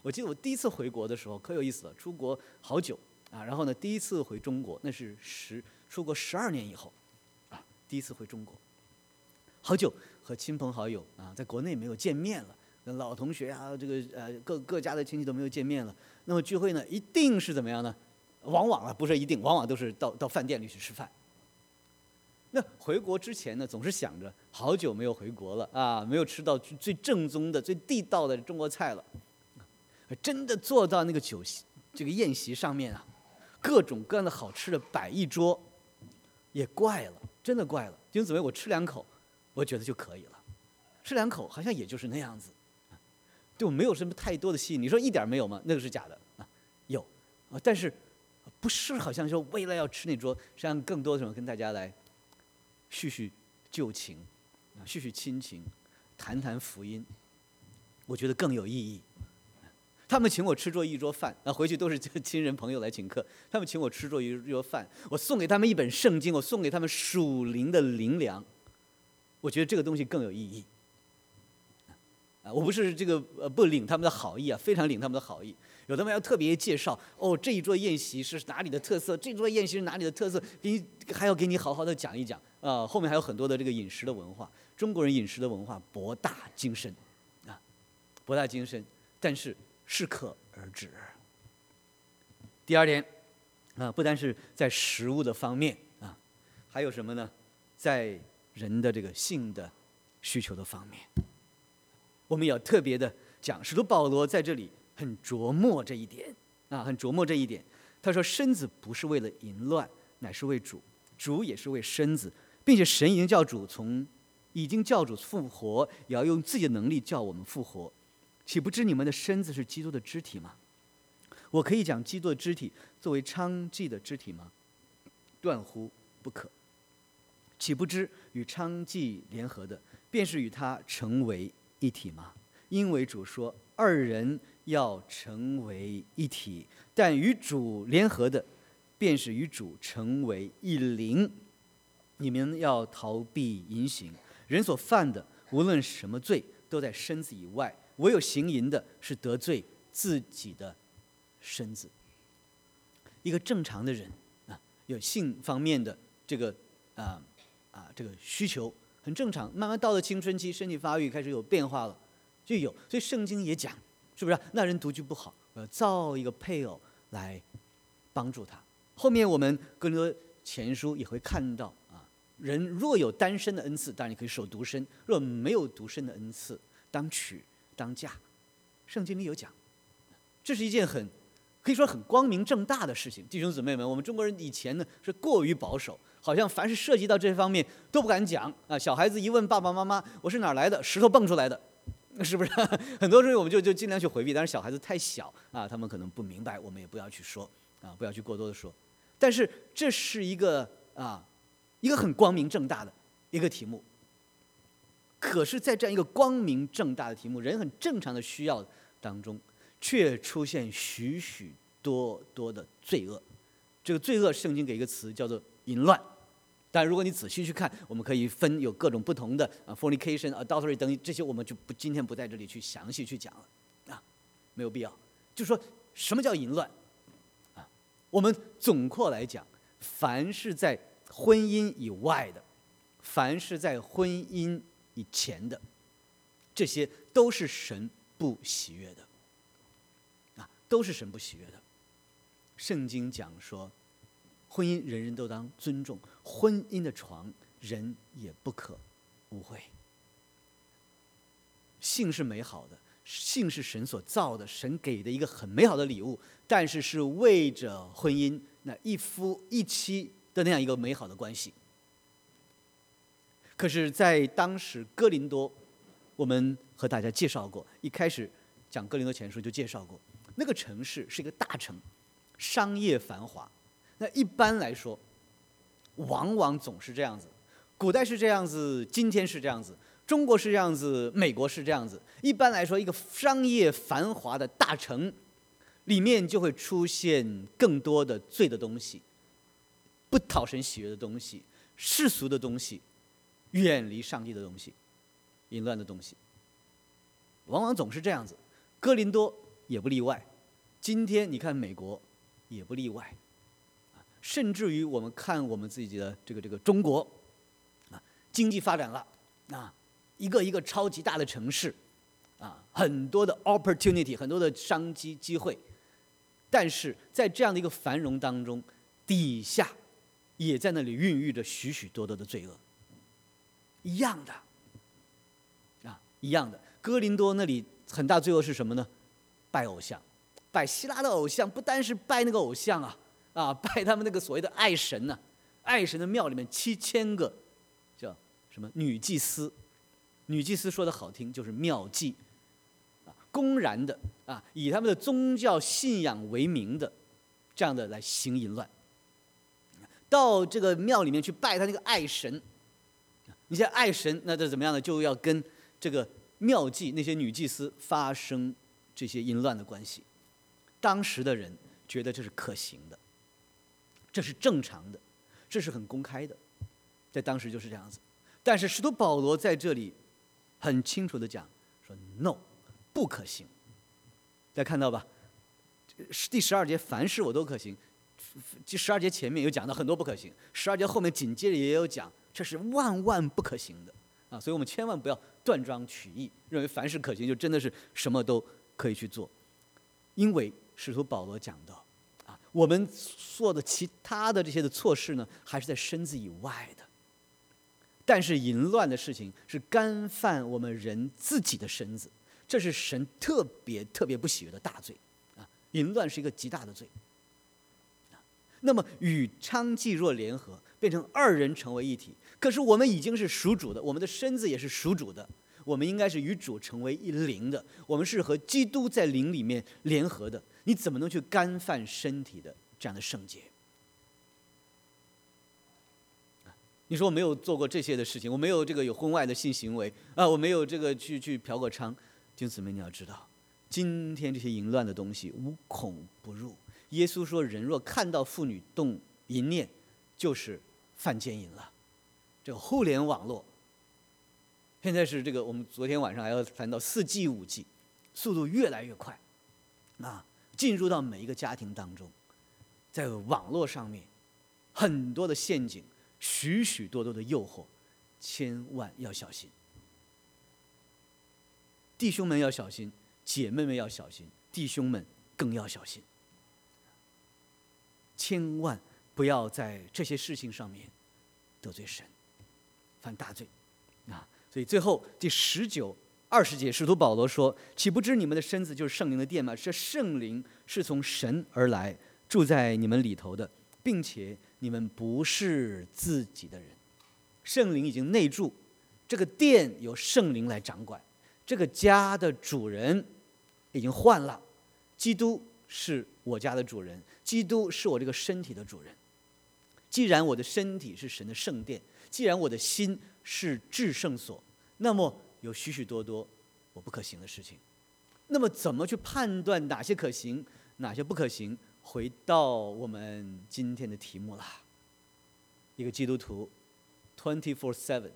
我记得我第一次回国的时候可有意思了，出国好久啊，然后呢，第一次回中国那是出国12年以后啊，第一次回中国，好久和亲朋好友啊，在国内没有见面了，跟老同学啊，这个各家的亲戚都没有见面了。那么聚会呢，一定是怎么样呢？往往不是一定，往往都是到饭店里去吃饭。那回国之前呢，总是想着好久没有回国了啊，没有吃到最正宗的、最地道的中国菜了。真的坐到那个这个宴席上面啊，各种各样的好吃的摆一桌，也怪了，真的怪了。弟兄姊妹，我吃2口，我觉得就可以了，吃2口好像也就是那样子，对我没有什么太多的吸引。你说一点没有吗？那个是假的啊，有啊，但是不是好像说为了要吃那桌，实际上更多的什么跟大家来叙叙旧情啊，叙叙亲情，谈谈福音，我觉得更有意义。他们请我吃一桌饭，回去都是亲人朋友来请客。他们请我吃一桌饭，我送给他们一本圣经，我送给他们属灵的灵粮。我觉得这个东西更有意义。我不是不领他们的好意啊，非常领他们的好意。有的人要特别介绍这一桌宴席是哪里的特色，这桌宴席是哪里的特色，还要给你好好的讲一讲啊。后面还有很多的这个饮食的文化，中国人饮食的文化博大精深啊，博大精深，但是适可而止。第二点啊，不单是在食物的方面啊，还有什么呢？在人的这个性的需求的方面，我们也要特别的讲。使徒保罗在这里很琢磨这一点啊，很琢磨这一点。他说：“身子不是为了淫乱，乃是为主；主也是为身子，并且神已经叫主复活，也要用自己的能力叫我们复活。岂不知你们的身子是基督的肢体吗？我可以讲基督的肢体作为娼妓的肢体吗？断乎不可。岂不知与娼妓联合的，便是与他成为一体吗？因为主说2人要成为一体，但与主联合的，便是与主成为一灵。你们要逃避淫行，人所犯的无论什么罪，都在身子以外，唯有行淫的是得罪自己的身子。一个正常的人啊，有性方面的这个这个需求很正常，慢慢到了青春期，身体发育开始有变化了，就有。所以圣经也讲，是不是？那人独居不好，我要造一个配偶来帮助他。后面我们哥林多前书也会看到啊，人若有单身的恩赐，当然你可以守独身；若没有独身的恩赐，当娶当嫁。圣经里有讲，这是一件可以说很光明正大的事情。弟兄姊妹们，我们中国人以前呢是过于保守，好像凡是涉及到这方面都不敢讲啊。小孩子一问爸爸妈妈我是哪儿来的，石头蹦出来的，是不是？很多时候我们就尽量去回避，但是小孩子太小啊，他们可能不明白，我们也不要去说啊，不要去过多的说。但是这是一个很光明正大的一个题目。可是在这样一个光明正大的题目，人很正常的需要当中，却出现许许多多的罪恶。这个罪恶，圣经给一个词叫做淫乱。但如果你仔细去看，我们可以分有各种不同的fornication、adultery 等这些，我们就今天不在这里去详细去讲了啊，没有必要。就是说什么叫淫乱啊？我们总括来讲，凡是在婚姻以外的，凡是在婚姻以前的，这些都是神不喜悦的啊，都是神不喜悦的。圣经讲说，婚姻人人都当尊重，婚姻的床人也不可污秽。性是美好的，性是神所造的，神给的一个很美好的礼物，但是是为着婚姻那一夫一妻的那样一个美好的关系。可是在当时哥林多，我们和大家介绍过，一开始讲哥林多前书就介绍过，那个城市是一个大城，商业繁华。那一般来说，往往总是这样子，古代是这样子，今天是这样子，中国是这样子，美国是这样子。一般来说，一个商业繁华的大城里面就会出现更多的罪的东西，不讨神喜悦的东西，世俗的东西，远离上帝的东西，淫乱的东西，往往总是这样子。哥林多也不例外，今天你看美国也不例外，甚至于我们看我们自己的这个中国，经济发展了，一个一个超级大的城市，很多的 opportunity， 很多的商机机会，但是在这样的一个繁荣当中，底下也在那里孕育着许许多多的罪恶，一样的，一样的。哥林多那里很大罪恶是什么呢？拜偶像，拜希腊的偶像，不单是拜那个偶像拜他们那个所谓的爱神呢，爱神的庙里面7000个叫什么女祭司，女祭司说的好听就是庙妓，公然的以他们的宗教信仰为名的这样的来行淫乱，到这个庙里面去拜他那个爱神，你现在爱神那这怎么样呢？就要跟这个庙妓那些女祭司发生这些淫乱的关系。当时的人觉得这是可行的，这是正常的，这是很公开的，在当时就是这样子。但是使徒保罗在这里很清楚的讲说 ，no， 不可行。大家看到吧？第12节，凡事我都可行。这12节前面有讲到很多不可行，12节后面紧接着也有讲，这是万万不可行的所以我们千万不要断章取义，认为凡事可行就真的是什么都可以去做。因为使徒保罗讲到我们做的其他的这些的错事呢，还是在身子以外的，但是淫乱的事情是干犯我们人自己的身子，这是神特别不喜悦的大罪淫乱是一个极大的罪。那么与娼妓若联合，变成2人成为一体，可是我们已经是属主的，我们的身子也是属主的，我们应该是与主成为一灵的，我们是和基督在灵里面联合的，你怎么能去干犯身体的这样的圣洁？你说我没有做过这些的事情，我没有有婚外的性行为我没有去嫖过娼，弟兄姊妹你要知道，今天这些淫乱的东西无孔不入。耶稣说，人若看到妇女动淫念，就是犯奸淫了。这个互联网络现在是我们昨天晚上还要谈到4G、5G， 速度越来越快进入到每一个家庭当中，在网络上面很多的陷阱，许许多多的诱惑，千万要小心。弟兄们要小心，姐妹们要小心，弟兄们更要小心，千万不要在这些事情上面得罪神，犯大罪所以最后第19、20节，使徒保罗说：“岂不知你们的身子就是圣灵的殿吗？这圣灵是从神而来，住在你们里头的，并且你们不是自己的人。圣灵已经内住，这个殿由圣灵来掌管，这个家的主人已经换了，基督是我家的主人，基督是我这个身体的主人。既然我的身体是神的圣殿，既然我的心是至圣所，那么有许许多多我不可行的事情。那么怎么去判断哪些可行，哪些不可行？回到我们今天的题目啦。一个基督徒 24/7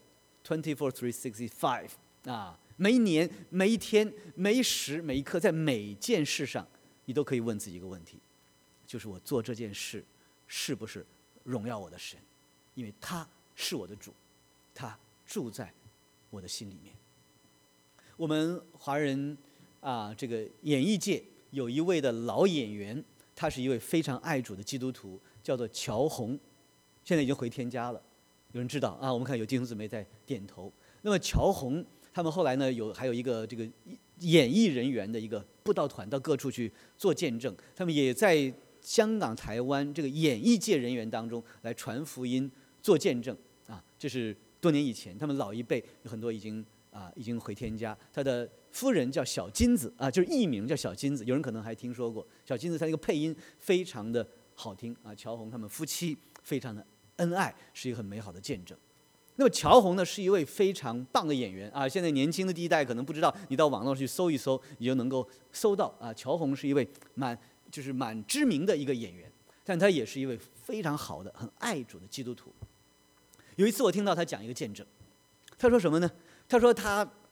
24/365每一年、每一天、每一时、每一刻，在每件事上，你都可以问自己一个问题，就是我做这件事是不是荣耀我的神？因为他是我的主，他住在我的心里面。我们华人这个演艺界有一位的老演员，他是一位非常爱主的基督徒，叫做乔宏，现在已经回天家了。有人知道我们看有弟兄姊妹在点头。那么乔宏他们后来呢，还有一个这个演艺人员的一个布道团到各处去做见证，他们也在香港、台湾这个演艺界人员当中来传福音、做见证这是多年以前，他们老一辈有很多已经回天家。他的夫人叫小金子就是艺名叫小金子，有人可能还听说过小金子。他那个配音非常的好听乔宏他们夫妻非常的恩爱，是一个很美好的见证。那么乔宏呢，是一位非常棒的演员现在年轻的第一代可能不知道，你到网络去搜一搜，你就能够搜到乔宏是一位蛮知名的一个演员，但他也是一位非常好的、很爱主的基督徒。有一次我听到他讲一个见证，他说什么呢？他说他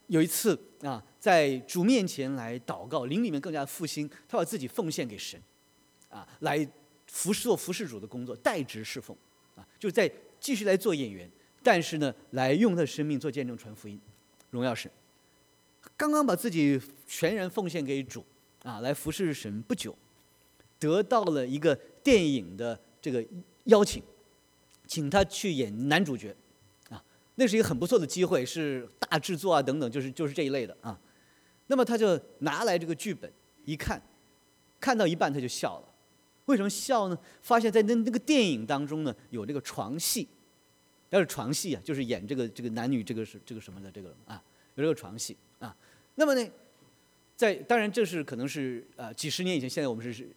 有一次啊，在主面前来祷告，灵里面更加复兴，他把自己奉献给神，啊，来做服侍主的工作，代职侍奉，啊，就在继续来做演员，但是呢，来用他的生命做见证传福音，荣耀神。刚刚把自己全然奉献给主，啊，来服侍神不久，得到了一个电影的这个邀请，请他去演男主角，啊，那是一个很不错的机会，是大制作啊等等，就是这一类的啊。那么他就拿来这个剧本一看，看到一半他就笑了。为什么笑呢？发现在那个电影当中呢，有这个床戏，要是床戏啊，就是演这个男女这个什么的这个啊，有这个床戏啊。那么呢，当然这是可能是几十年以前，现在我们是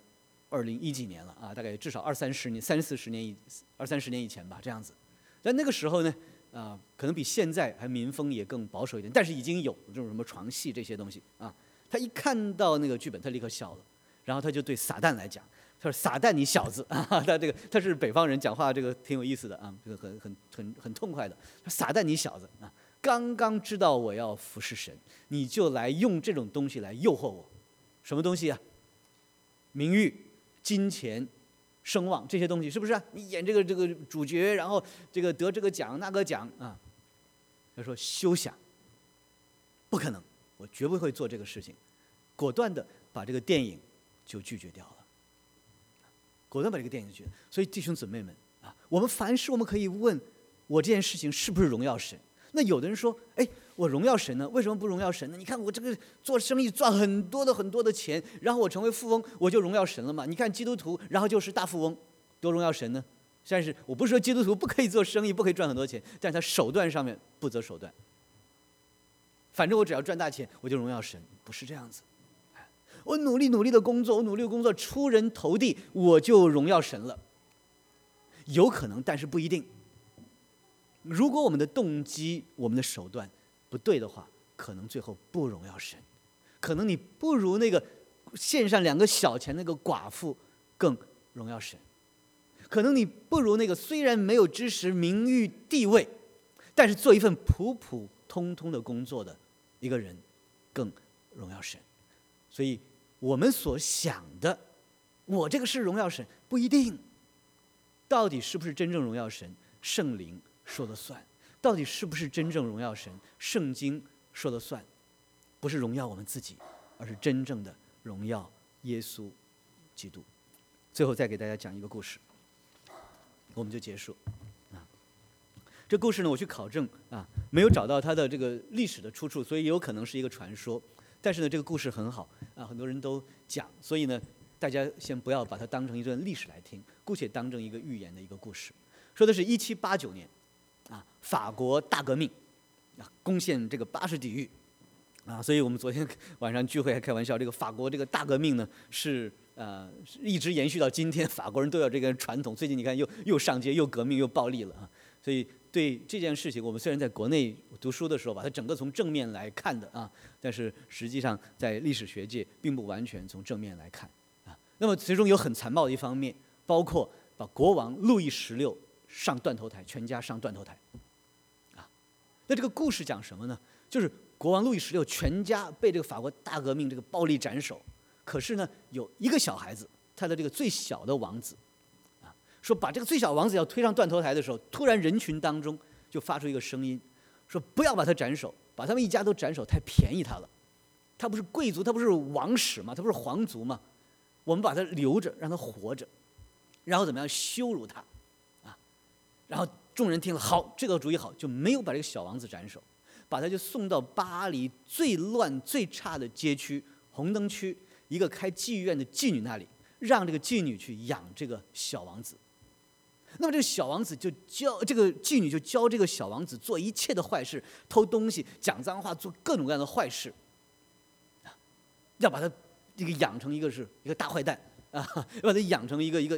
2010几年了啊，大概至少20-30年、30-40年20-30年以前吧，这样子。在那个时候呢，可能比现在还民风也更保守一点，但是已经有这种什么床戏这些东西啊。他一看到那个剧本，他立刻笑了，然后他就对撒旦来讲，他说：“撒旦你小子啊！”他是北方人，讲话这个挺有意思的啊，这个很痛快的。他说：“撒旦你小子啊！刚刚知道我要服侍神，你就来用这种东西来诱惑我，什么东西啊？名誉、金钱、声望这些东西，是不是啊？你演这个主角，然后这个得这个奖那个奖啊。”他说：“休想，不可能，我绝不会做这个事情。”果断的把这个电影就拒绝掉了。果断把这个电影拒绝。所以弟兄姊妹们啊，我们凡事我们可以问我这件事情是不是荣耀神？那有的人说，哎，我荣耀神呢？为什么不荣耀神呢？你看我这个做生意赚很多的钱，然后我成为富翁，我就荣耀神了嘛？你看基督徒，然后就是大富翁，多荣耀神呢？但是我不是说基督徒不可以做生意，不可以赚很多钱，但是他手段上面不择手段。反正我只要赚大钱，我就荣耀神，不是这样子。我努力的工作，我努力的工作出人头地，我就荣耀神了。有可能，但是不一定。如果我们的动机、我们的手段不对的话，可能最后不荣耀神，可能你不如那个献上2个小钱那个寡妇更荣耀神，可能你不如那个虽然没有知识、名誉、地位，但是做一份普普通通的工作的一个人更荣耀神。所以我们所想的，我这个是荣耀神，不一定。到底是不是真正荣耀神？圣灵说了算。到底是不是真正荣耀神？圣经说了算。不是荣耀我们自己，而是真正的荣耀耶稣基督。最后再给大家讲一个故事，我们就结束。这故事呢，我去考证没有找到它的这个历史的出处，所以也有可能是一个传说。但是呢，这个故事很好很多人都讲，所以呢，大家先不要把它当成一段历史来听，姑且当成一个寓言的一个故事。说的是1789年，法国大革命，攻陷这个巴士底狱，所以我们昨天晚上聚会还开玩笑，这个法国这个大革命呢是一直延续到今天，法国人都有这个传统。最近你看又上街又革命又暴力了所以对这件事情，我们虽然在国内读书的时候把它整个从正面来看的但是实际上在历史学界并不完全从正面来看那么其中有很残暴的一方面，包括把国王路易16上断头台，全家上断头台那这个故事讲什么呢？就是国王路易16全家被这个法国大革命这个暴力斩首，可是呢有一个小孩子，他的这个最小的王子说把这个最小王子要推上断头台的时候，突然人群当中就发出一个声音，说不要把他斩首，把他们一家都斩首太便宜他了，他不是贵族，他不是王室嘛，他不是皇族嘛，我们把他留着，让他活着，然后怎么样羞辱他然后众人听了，好，这个主意好，就没有把这个小王子斩首，把他就送到巴黎最乱最差的街区红灯区一个开妓院的妓女那里，让这个妓女去养这个小王子。那么这个小王子就教这个妓女就教这个小王子做一切的坏事，偷东西、讲脏话、做各种各样的坏事，要把他这个养成一个大坏蛋要把他养成一个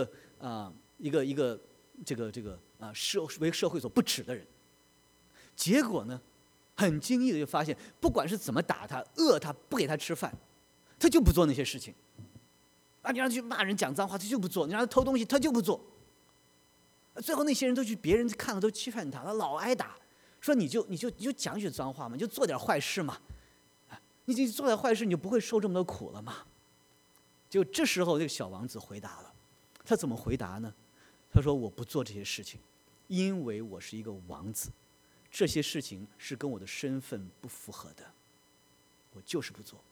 为社会所不耻的人。结果呢，很惊异的就发现，不管是怎么打他、饿他、不给他吃饭，他就不做那些事情你让他去骂人、讲脏话，他就不做；你让他偷东西，他就不做。最后那些人都去，别人看了都期盼他，他老挨打， 说你就讲句脏话嘛，你就做点坏事嘛，你做点坏事你就不会受这么多苦了嘛。就这时候这个小王子回答了，他怎么回答呢？他说我不做这些事情，因为我是一个王子，这些事情是跟我的身份不符合的，我就是不做。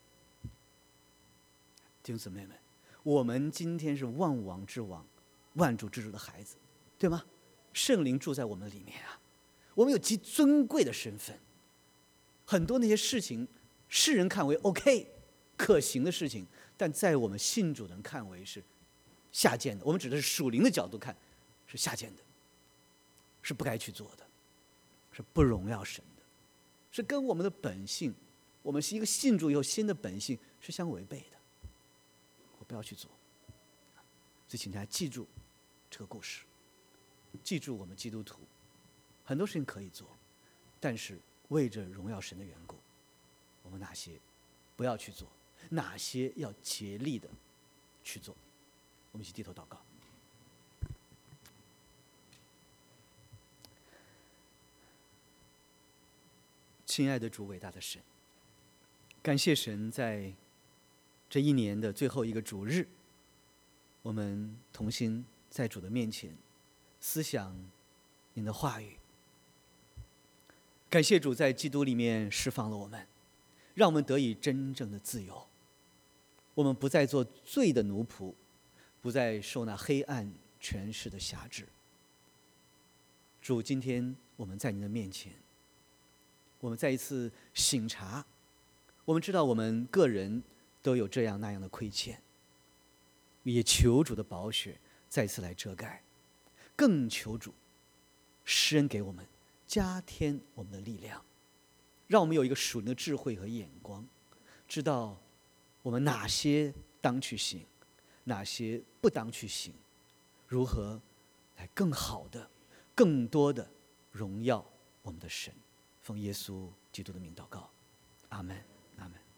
弟兄姊妹们，我们今天是万王之王、万主之主的孩子，对吗？圣灵住在我们里面啊，我们有极尊贵的身份。很多那些事情，世人看为 OK 可行的事情，但在我们信主的人看为是下贱的。我们指的是属灵的角度看，是下贱的，是不该去做的，是不荣耀神的，是跟我们的本性，我们是一个信主以后新的本性是相违背的。我不要去做。所以请大家记住这个故事，记住我们基督徒很多事情可以做，但是为着荣耀神的缘故，我们哪些不要去做，哪些要竭力的去做。我们一起低头祷告。亲爱的主，伟大的神，感谢神在这一年的最后一个主日，我们同心在主的面前思想您的话语。感谢主在基督里面释放了我们，让我们得以真正的自由。我们不再做罪的奴仆，不再受那黑暗权势的辖制。主，今天我们在您的面前，我们再一次省察，我们知道我们个人都有这样那样的亏欠，也求主的宝血再次来遮盖，更求主施恩给我们，加添我们的力量，让我们有一个属灵的智慧和眼光，知道我们哪些当去行，哪些不当去行，如何来更好的、更多的荣耀我们的神。奉耶稣基督的名祷告，阿们，阿们。